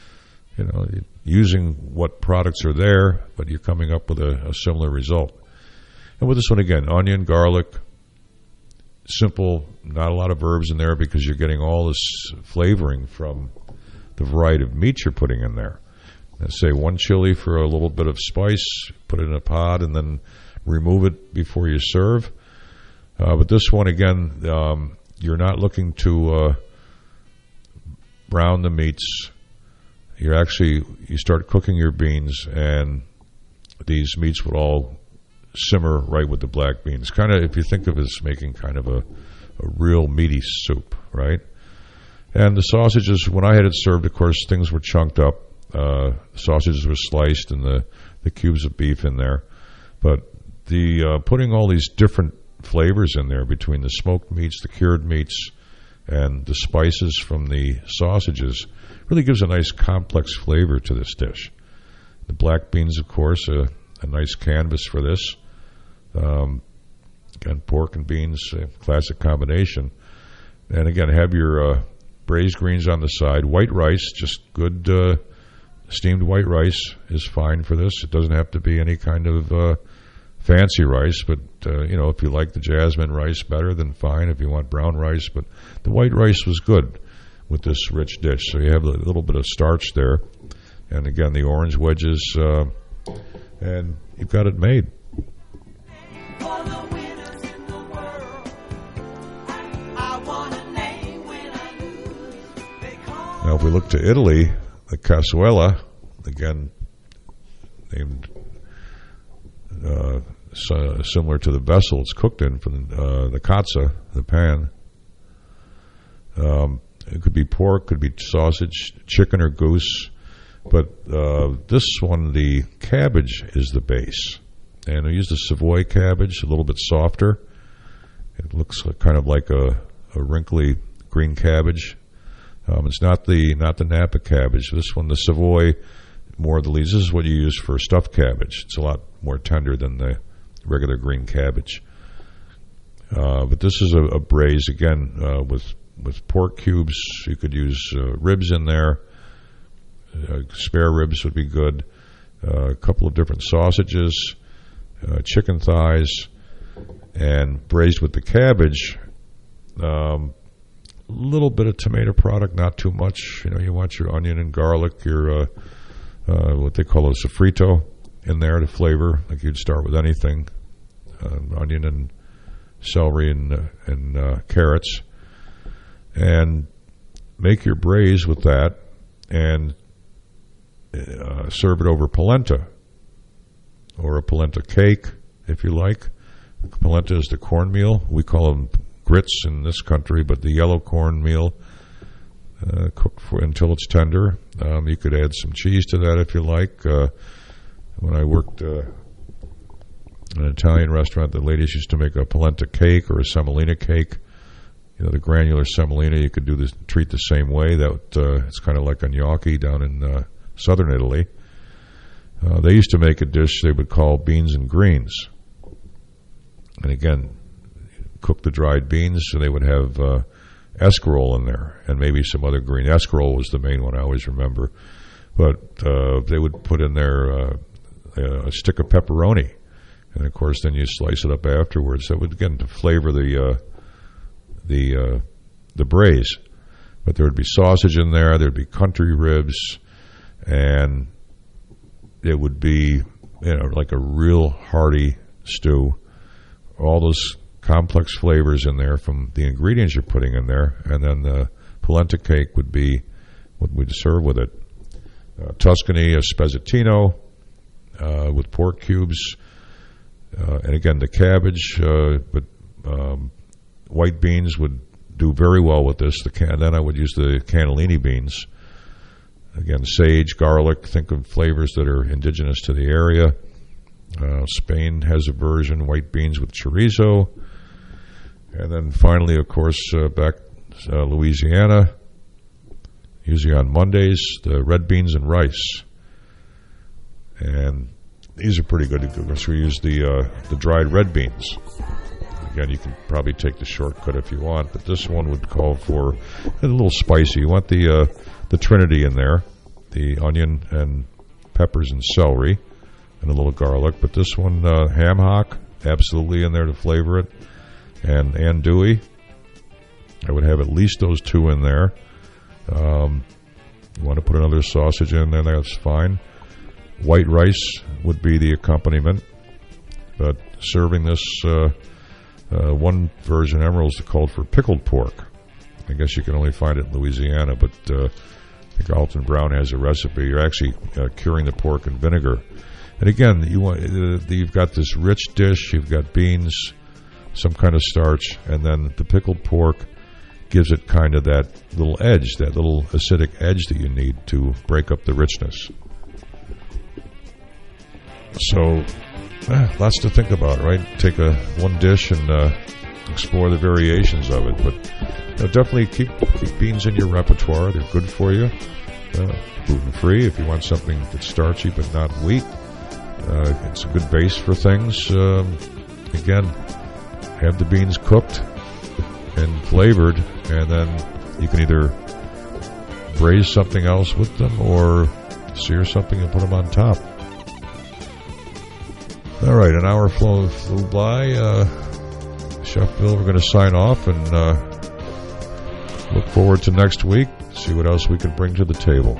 using what products are there, but you're coming up with a similar result. And with this one again, onion, garlic, simple, not a lot of herbs in there because you're getting all this flavoring from the variety of meat you're putting in there. Let's say one chili for a little bit of spice, put it in a pot, and then remove it before you serve. But this one again, you're not looking to brown the meats. You start cooking your beans, and these meats would all simmer right with the black beans. Kind of, if you think of it as making kind of a real meaty soup, right? And the sausages, when I had it served, of course, things were chunked up. Sausages were sliced, and the cubes of beef in there. But the putting all these different flavors in there between the smoked meats, the cured meats, and the spices from the sausages really gives a nice complex flavor to this dish. The black beans, of course, a nice canvas for this. Again, pork and beans, classic combination. And again, have your braised greens on the side. White rice, just good steamed white rice is fine for this. It doesn't have to be any kind of fancy rice, but if you like the jasmine rice better, then fine. If you want brown rice, but the white rice was good with this rich dish. So you have a little bit of starch there, and again the orange wedges, and you've got it made. Now, if we look to Italy, the cazuela, again named similar to the vessel it's cooked in, from the cazza, the pan. It could be pork, could be sausage, chicken, or goose. But this one, the cabbage is the base. And I use the Savoy cabbage, a little bit softer. It looks kind of like a wrinkly green cabbage. It's not the Napa cabbage. This one, the Savoy, more of the leaves. This is what you use for stuffed cabbage. It's a lot more tender than the regular green cabbage. But this is a braise, again, with pork cubes. You could use ribs in there. Spare ribs would be good. A couple of different sausages, chicken thighs, and braised with the cabbage. Little bit of tomato product, not too much. You want your onion and garlic, your what they call a sofrito in there to flavor. Like you'd start with anything, onion and celery and carrots, and make your braise with that, and serve it over polenta or a polenta cake if you like. Polenta is the cornmeal. We call them grits in this country, but the yellow cornmeal, cooked until it's tender. You could add some cheese to that if you like. When I worked in an Italian restaurant, the ladies used to make a polenta cake or a semolina cake. The granular semolina, you could treat the same way. It's kind of like a gnocchi down in southern Italy. They used to make a dish they would call beans and greens. And again, cook the dried beans, so they would have escarole in there, and maybe some other green. Escarole was the main one I always remember. But they would put in there a stick of pepperoni, and of course then you slice it up afterwards. That would, again, to flavor the braise. But there would be sausage in there, there'd be country ribs, and it would be, like a real hearty stew. All those complex flavors in there from the ingredients you're putting in there, and then the polenta cake would be what we'd serve with it. Tuscany, a spezzatino with pork cubes, and again the cabbage, but white beans would do very well with this. Then I would use the cannellini beans. Again, sage, garlic, think of flavors that are indigenous to the area. Spain has a version, white beans with chorizo. And then finally, of course, back Louisiana, usually on Mondays, the red beans and rice. And these are pretty good. So we use the dried red beans. Again, you can probably take the shortcut if you want, but this one would call for a little spicy. You want the trinity in there, the onion and peppers and celery, and a little garlic. But this one, ham hock, absolutely in there to flavor it, and andouille. I would have at least those two in there. You want to put another sausage in there, that's fine. White rice would be the accompaniment. But serving this, one version, Emerald's called for pickled pork. I guess you can only find it in Louisiana, but I think Alton Brown has a recipe. You're actually curing the pork in vinegar. And again, you've got this rich dish, you've got beans, some kind of starch, and then the pickled pork gives it kind of that little edge, that little acidic edge that you need to break up the richness. So, lots to think about, right? Take one dish and explore the variations of it. But definitely keep beans in your repertoire. They're good for you. Gluten-free if you want something that's starchy but not wheat. It's a good base for things. Again, have the beans cooked and flavored, and then you can either braise something else with them or sear something and put them on top. All right, an hour flew by. Chef Bill, we're going to sign off and look forward to next week, see what else we can bring to the table.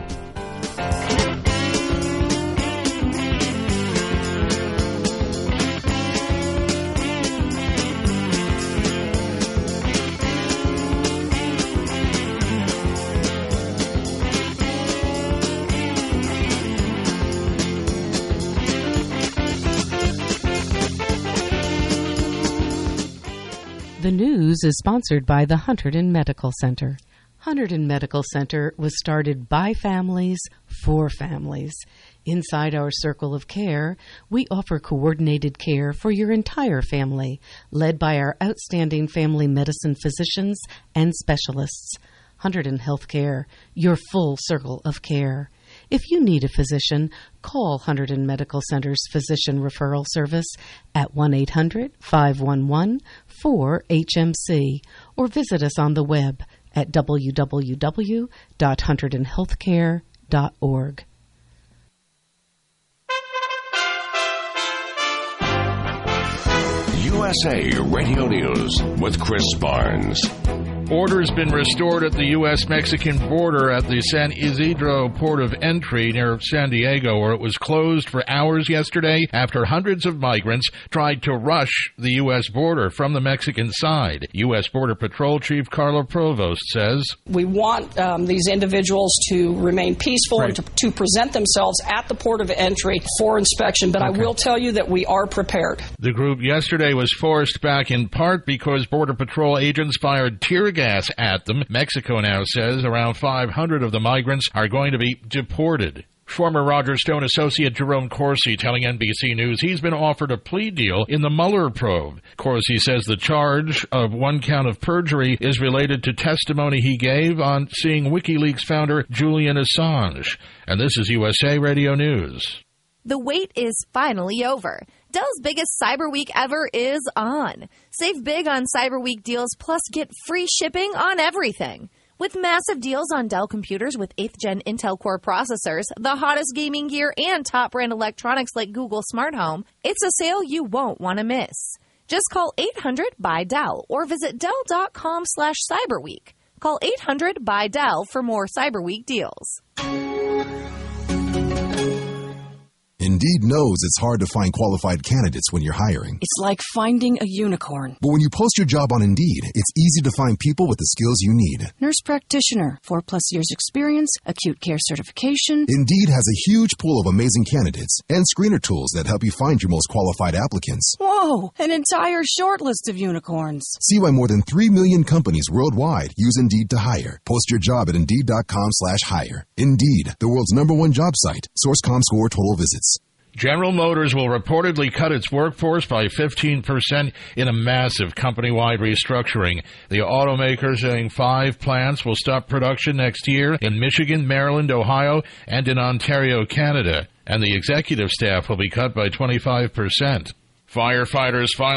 The news is sponsored by the Hunterdon Medical Center. Hunterdon Medical Center was started by families for families. Inside our circle of care, we offer coordinated care for your entire family, led by our outstanding family medicine physicians and specialists. Hunterdon Healthcare, your full circle of care. If you need a physician, call Hunterdon Medical Center's Physician Referral Service at 1-800-511-4HMC or visit us on the web at www.hunterdonhealthcare.org. USA Radio News with Chris Barnes. Order's been restored at the U.S.-Mexican border at the San Isidro port of entry near San Diego, where it was closed for hours yesterday after hundreds of migrants tried to rush the U.S. border from the Mexican side. U.S. Border Patrol Chief Carla Provost says, "We want these individuals to remain peaceful and to present themselves at the port of entry for inspection, but I will tell you that we are prepared." The group yesterday was forced back in part because Border Patrol agents fired tear gas at them. Mexico now says around 500 of the migrants are going to be deported. Former Roger Stone associate Jerome Corsi telling NBC News he's been offered a plea deal in the Mueller probe. Corsi says the charge of one count of perjury is related to testimony he gave on seeing WikiLeaks founder Julian Assange. And this is USA Radio News. The wait is finally over. Dell's biggest Cyber Week ever is on. Save big on Cyber Week deals, plus get free shipping on everything. With massive deals on Dell computers with 8th Gen Intel Core processors, the hottest gaming gear, and top brand electronics like Google Smart Home, it's a sale you won't want to miss. Just call 800-BUY-DELL or visit Dell.com/CyberWeek. Call 800-BUY-DELL for more Cyber Week deals. Indeed knows it's hard to find qualified candidates when you're hiring. It's like finding a unicorn. But when you post your job on Indeed, it's easy to find people with the skills you need. Nurse practitioner, 4+ years experience, acute care certification. Indeed has a huge pool of amazing candidates and screener tools that help you find your most qualified applicants. Whoa, an entire short list of unicorns. See why more than 3 million companies worldwide use Indeed to hire. Post your job at Indeed.com/hire. Indeed, the world's #1 job site. Source ComScore total visits. General Motors will reportedly cut its workforce by 15% in a massive company-wide restructuring. The automaker saying 5 plants will stop production next year in Michigan, Maryland, Ohio, and in Ontario, Canada. And the executive staff will be cut by 25%. Firefighters finally